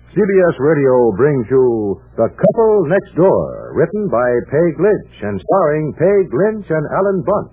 CBS Radio brings you The Couple Next Door, written by Peg Lynch and starring Peg Lynch and Alan Bunce.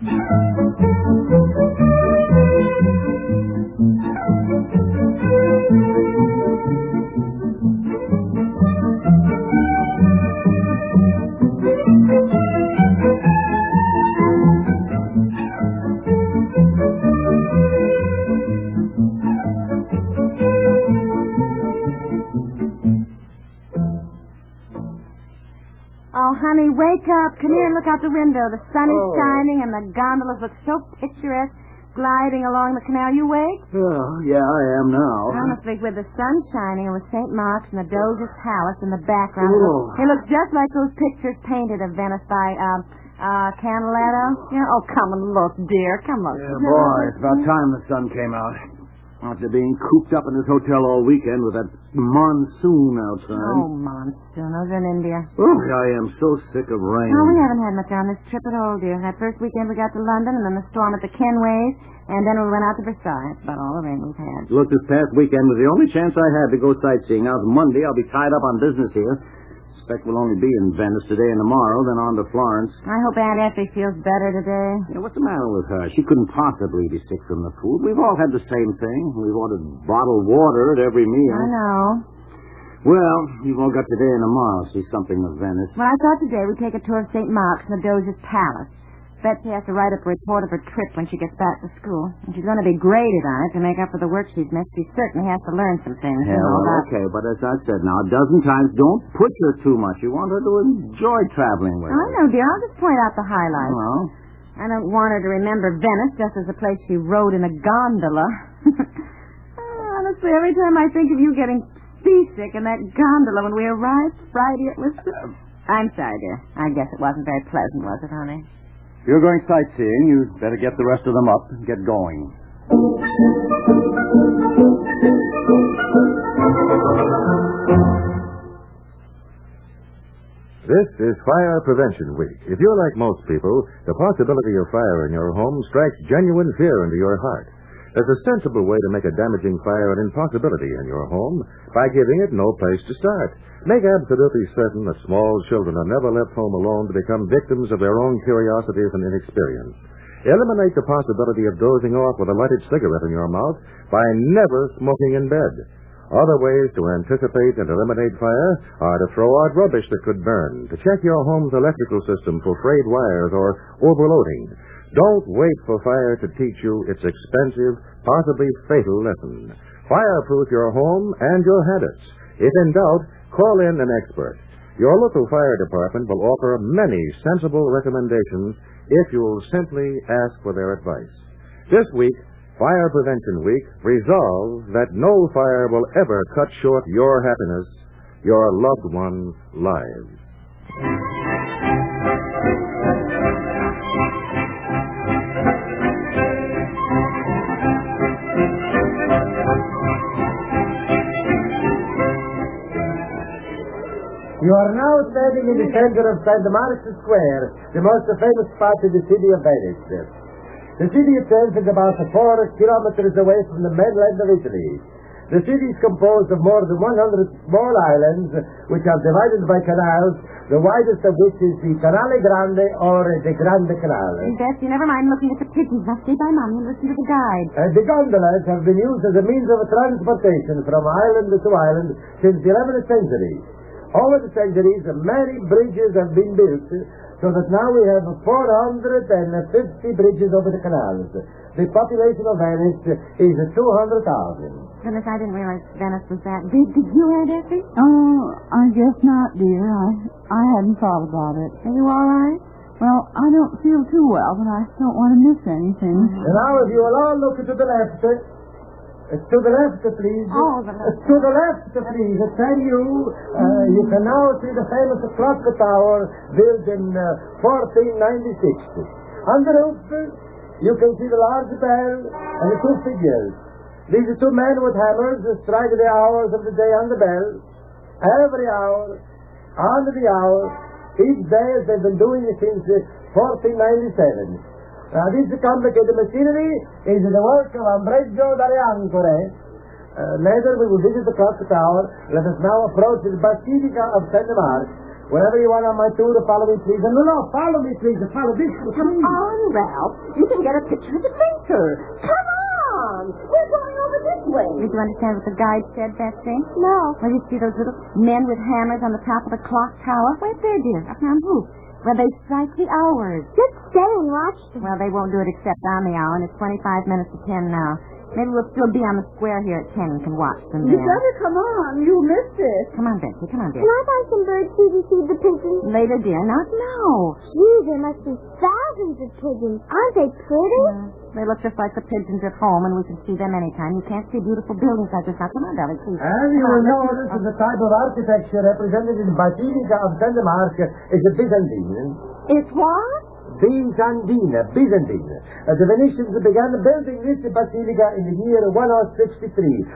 Oh, honey, wake up. Come here and look out the window. The sun is shining and the gondolas look so picturesque gliding along the canal. You awake? Oh, yeah, I am now. Honestly, with the sun shining and with St. Mark's and the Doge's Palace in the background, it looks just like those pictures painted of Venice by, Canaletto. You know, oh, come and look, dear. Come on. Yeah, boy, it's about time the sun came out. After being cooped up in this hotel all weekend with that monsoon outside. Oh, monsoon. Over in India. Oh, I am so sick of rain. No, we haven't had much on this trip at all, dear. That first weekend we got to London, and then the storm at the Kenways, and then we went out to Versailles. That's about all the rain we've had. Look, this past weekend was the only chance I had to go sightseeing. Now, Monday, I'll be tied up on business here. Expect we'll only be in Venice today and tomorrow, then on to Florence. I hope Aunt Effie feels better today. Yeah, what's the matter with her? She couldn't possibly be sick from the food. We've all had the same thing. We've ordered bottled water at every meal. I know. Well, we've all got today and tomorrow to see something of Venice. Well, I thought today we'd take a tour of St. Mark's and the Doge's Palace. Betsy has to write up a report of her trip when she gets back to school. And she's going to be graded on it to make up for the work she's missed. She certainly has to learn some things. Yeah, well, okay, but as I said now a dozen times, don't push her too much. You want her to enjoy traveling with I know, dear. I'll just point out the highlights. Well, I don't want her to remember Venice just as a place she rode in a gondola. Honestly, every time I think of you getting seasick in that gondola when we arrived Friday, it was... I'm sorry, dear. I guess it wasn't very pleasant, was it, honey? If you're going sightseeing, you'd better get the rest of them up and get going. This is Fire Prevention Week. If you're like most people, the possibility of fire in your home strikes genuine fear into your heart. There's a sensible way to make a damaging fire an impossibility in your home by giving it no place to start. Make absolutely certain that small children are never left home alone to become victims of their own curiosities and inexperience. Eliminate the possibility of dozing off with a lighted cigarette in your mouth by never smoking in bed. Other ways to anticipate and eliminate fire are to throw out rubbish that could burn, to check your home's electrical system for frayed wires or overloading. Don't wait for fire to teach you its expensive, possibly fatal lesson. Fireproof your home and your habits. If in doubt, call in an expert. Your local fire department will offer many sensible recommendations if you'll simply ask for their advice. This week, Fire Prevention Week, resolve that no fire will ever cut short your happiness, your loved ones' lives. You are now standing in the center of St. Mark's Square, the most famous spot in the city of Venice. The city itself is about 4 kilometers away from the mainland of Italy. The city is composed of more than 100 small islands, which are divided by canals, the widest of which is the Canale Grande or the Grande Canal. Betsy, never mind looking at the pigeons. Now stay by Mommy and listen to the guide. The gondolas have been used as a means of transportation from island to island since the 11th century. Over the centuries, many bridges have been built, so that now we have 450 bridges over the canals. The population of Venice is 200,000. Goodness, I didn't realize Venice was that big. Did you, Aunt Effie? Oh, I guess not, dear. I hadn't thought about it. Are you all right? Well, I don't feel too well, but I don't want to miss anything. And now, if you will all look to the left... to the left, please. Oh, the left. To the left, please. Thank you. You can now see the famous clock tower built in 1496. On the roof, you can see the large bell and the 2 figures. These are 2 men with hammers who strike the hours of the day on the bell. Every hour, on the hour, each day as they've been doing it since 1497. Now, this complicated machinery is the work of Ambreggio dalle Ancore. Later, we will visit the clock tower. Let us now approach the Basilica of St. Mark. Whenever you are on my tour, follow me, please. No, follow me, please. Follow this. Come on, Ralph. You can get a picture of the printer. Come on. We're going over this way. Did you understand what the guide said, Betsy? No. Well, you see those little men with hammers on the top of the clock tower? Wait there, dear. Up on the roof. Where they strike the hours. Just stay and watch them. Well, they won't do it except on the hour, and it's 25 minutes to 10 now. Maybe we'll still be on the square here at 10 and can watch them You there. better come on. You missed it. Come on, Betsy. Come on, dear. Can I buy some bird seed and feed the pigeons? Later, dear. Not now. Gee, there must be thousands of pigeons. Aren't they pretty? They look just like the pigeons at home, and we can see them anytime. You can't see beautiful buildings like this. Now, come on, darling, please. And you will notice that the type of architecture represented in Basilica of St. Mark is a Byzantine. It's what? Byzantine. The Venetians began building this basilica in the year 1063.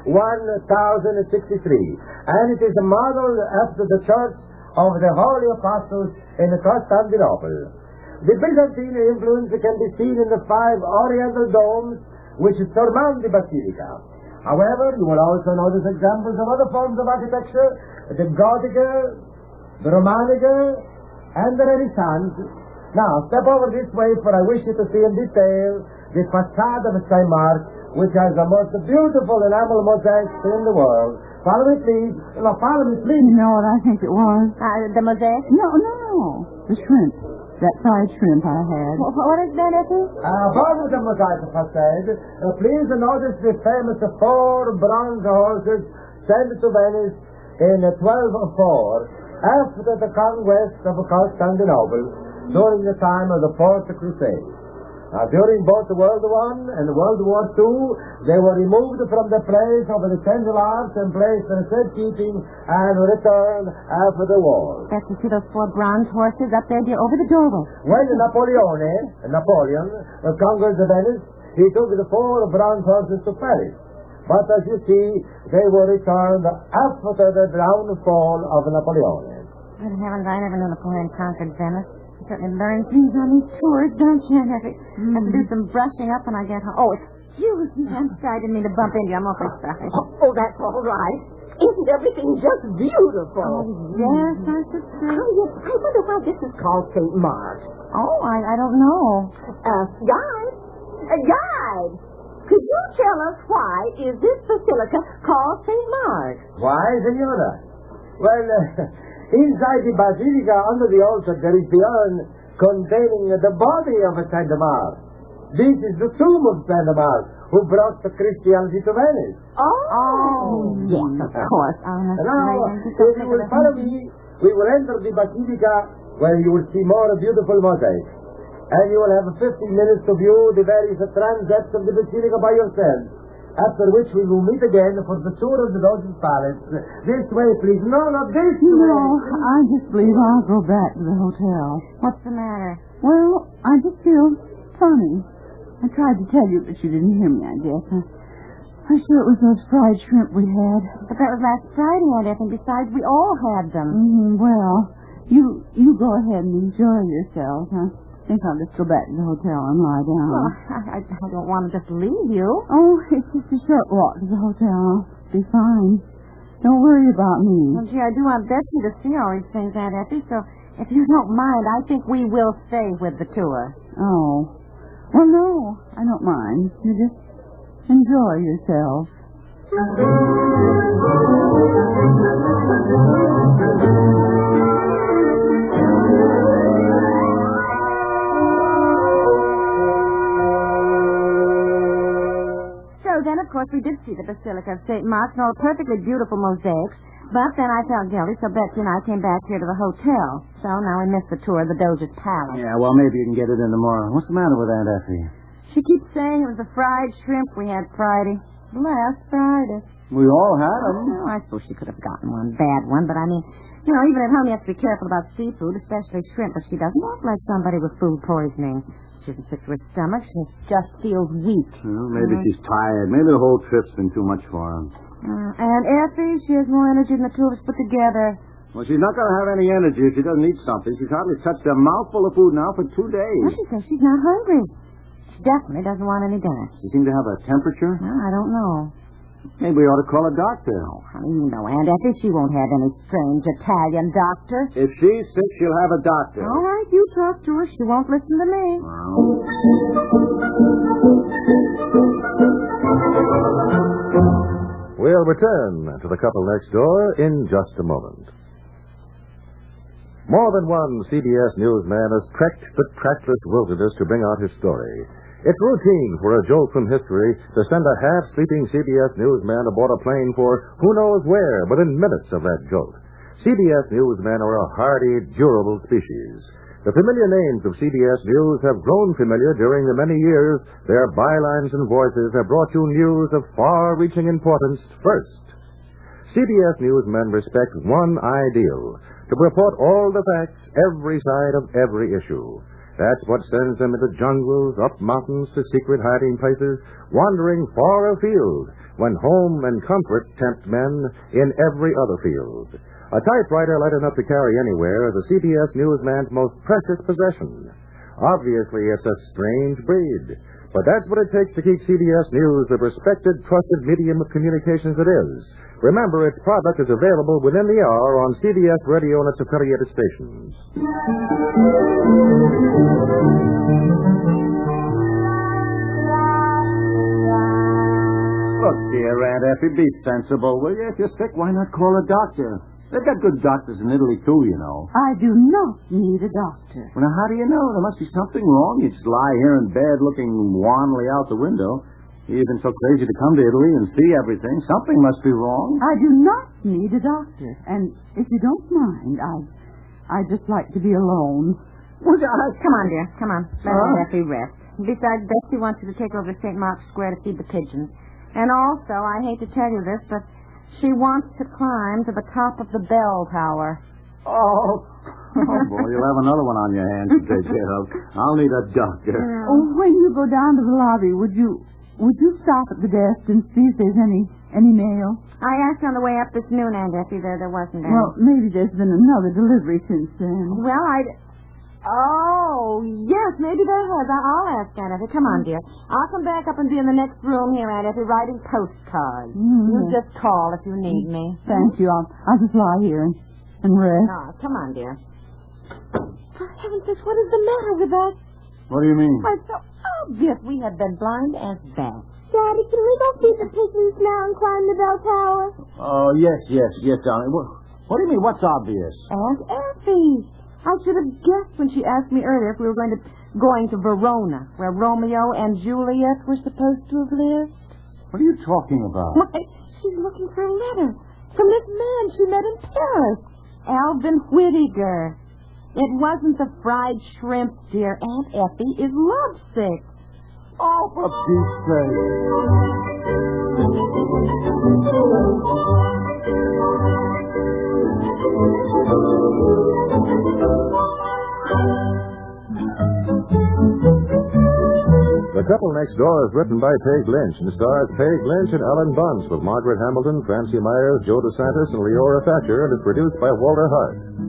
And it is a model after the church of the Holy Apostles in Constantinople. The Byzantine influence can be seen in the 5 oriental domes which surmount the basilica. However, you will also notice examples of other forms of architecture, the Gothica, the Romanica, and the Renaissance. Now, step over this way, for I wish you to see in detail the facade of St. Mark, which has the most beautiful enamel mosaics in the world. Follow me, please. Now, follow me, please. You know what I think it was? The mosaic? No. The shrimp. That fried shrimp I had. What is that, Effie? Above the mosaic facade, please notice the famous 4 bronze horses sent to Venice in 1204, after the conquest of Constantinople, during the time of the Fourth Crusade. Now, during both the World War I and the World War II, they were removed from the place of the Central Arts and placed in safekeeping and returned after the war. That's to see those 4 bronze horses up there, dear, over the doorway. When Napoleon conquered Venice, he took the 4 bronze horses to Paris. But as you see, they were returned after the downfall of Napoleon. Good heavens, I never knew Napoleon conquered Venice. Certainly learn things on these tours, don't you, Effie? I have to do some brushing up when I get home. Oh, excuse me. I'm sorry. I didn't mean to bump into you. I'm awfully sorry. Oh, that's all right. Isn't everything just beautiful? Oh, yes, I should say. I wonder why this is called St. Mark. Oh, I don't know. Guide, could you tell us why is this basilica called St. Mark? Why, senora? Well, inside the basilica, under the altar, there is the urn containing the body of St. Mark. This is the tomb of St. Mark, who brought the Christianity to Venice. Oh, yes, of course. Now, if you will follow me, we will enter the basilica, where you will see more beautiful mosaics. And you will have 15 minutes to view the various transepts of the basilica by yourself. After which we will meet again for the tour of the Doge's Palace. This way, please. No, not this way. No, I just believe I'll go back to the hotel. What's the matter? Well, I just feel funny. I tried to tell you, but you didn't hear me, I guess. I'm sure it was those fried shrimp we had. But that was last Friday, Aunt Effie. Besides, we all had them. Well, you go ahead and enjoy yourself, huh? I think I'll just go back to the hotel and lie down. Well, I don't want to just leave you. Oh, it's just a short walk to the hotel. I'll be fine. Don't worry about me. Well, gee, I do want Betsy to see all these things, Aunt Effie, so if you don't mind, I think we will stay with the tour. Oh. Well, no, I don't mind. You just enjoy yourselves. Then, of course, we did see the Basilica of St. Mark and all the perfectly beautiful mosaics. But then I felt guilty, so Betsy and I came back here to the hotel. So now we missed the tour of the Doge's Palace. Yeah, well, maybe you can get it in tomorrow. What's the matter with Aunt Effie? She keeps saying it was the fried shrimp we had Friday. Last Friday. We all had them. Oh, I suppose she could have gotten one bad one, but I mean, you know, even at home you have to be careful about seafood, especially shrimp, but she doesn't look like somebody with food poisoning. She isn't sick to her stomach. She just feels weak. Well, maybe she's tired. Maybe the whole trip's been too much for her. And Effie, she has more energy than the two of us put together. Well, she's not going to have any energy if she doesn't eat something. She's hardly touched a mouthful of food now for 2 days. Well, she says she's not hungry. She definitely doesn't want any dinner. She seemed to have a temperature. Well, I don't know. Maybe we ought to call a doctor. Oh, honey, you know Aunt Effie, she won't have any strange Italian doctor. If she's sick, she'll have a doctor. All right, you talk to her. She won't listen to me. We'll return to the couple next door in just a moment. More than one CBS newsman has trekked the trackless wilderness to bring out his story. It's routine for a jolt from history to send a half-sleeping CBS newsman aboard a plane for who knows where within minutes of that jolt. CBS newsmen are a hardy, durable species. The familiar names of CBS News have grown familiar during the many years their bylines and voices have brought you news of far-reaching importance first. CBS newsmen respect one ideal, to report all the facts, every side of every issue. That's what sends them into jungles, up mountains to secret hiding places, wandering far afield, when home and comfort tempt men in every other field. A typewriter light enough to carry anywhere is a CBS newsman's most precious possession. Obviously, it's a strange breed, but that's what it takes to keep CBS News the respected, trusted medium of communications it is. Remember, its product is available within the hour on CBS Radio and its affiliated stations. Look, dear Aunt Effie, be sensible, will you? If you're sick, why not call a doctor? They've got good doctors in Italy, too, you know. I do not need a doctor. Well, now, how do you know? There must be something wrong. You just lie here in bed looking wanly out the window. You've been so crazy to come to Italy and see everything. Something must be wrong. I do not need a doctor. And if you don't mind, I'd just like to be alone. Well, come on, dear. Come on. Let Aunt Effie rest. Besides, Betsy wants you to take over to St. Mark's Square to feed the pigeons. And also, I hate to tell you this, but she wants to climb to the top of the bell tower. Oh, boy, you'll have another one on your hands to take care of. I'll need a doctor. Oh, when you go down to the lobby, would you stop at the desk and see if there's any mail? I asked on the way up this noon, Aunt Effie. There wasn't any. Well, maybe there's been another delivery since then. Well, Oh, yes, maybe there has. I'll ask Aunt Effie. Come on, dear. I'll come back up and be in the next room here, Aunt Effie, writing postcards. You just call if you need me. Thank you. I'll just lie here and rest. Oh, come on, dear. For heaven's sakes, what is the matter with us? What do you mean? Why, it's so obvious we have been blind as bats. Daddy, can we go feed the pigeons now and climb the bell tower? Oh, yes, darling. What do you mean, what's obvious? Aunt Effie. I should have guessed when she asked me earlier if we were going to Verona, where Romeo and Juliet were supposed to have lived. What are you talking about? Why, she's looking for a letter from this man she met in Paris, Alvin Whittaker. It wasn't the fried shrimp, dear. Aunt Effie is lovesick. Oh, for Pete's The Couple Next Door is written by Peg Lynch and stars Peg Lynch and Ellen Bunce with Margaret Hamilton, Francie Myers, Joe DeSantis, and Leora Thatcher, and is produced by Walter Hart.